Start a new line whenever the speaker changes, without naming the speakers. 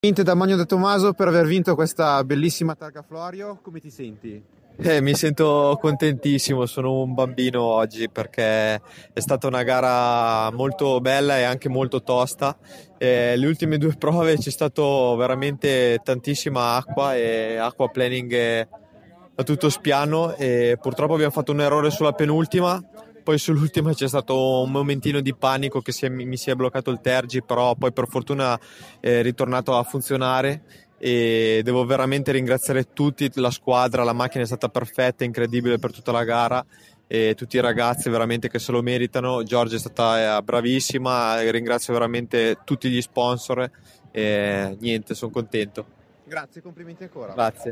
Da Magno de Tomaso per aver vinto questa bellissima targa Florio, come ti senti?
Mi sento contentissimo, sono un bambino oggi perché è stata una gara molto bella e anche molto tosta. Le ultime due prove c'è stato veramente tantissima acqua e acquaplaning a tutto spiano e purtroppo abbiamo fatto un errore sulla penultima. Poi sull'ultima c'è stato un momentino di panico che mi si è bloccato il tergi, però poi per fortuna è ritornato a funzionare e devo veramente ringraziare tutti, la squadra, la macchina è stata perfetta, incredibile per tutta la gara e tutti i ragazzi veramente che se lo meritano. Giorgia è stata bravissima, ringrazio veramente tutti gli sponsor e niente, sono contento.
Grazie, complimenti ancora.
Grazie.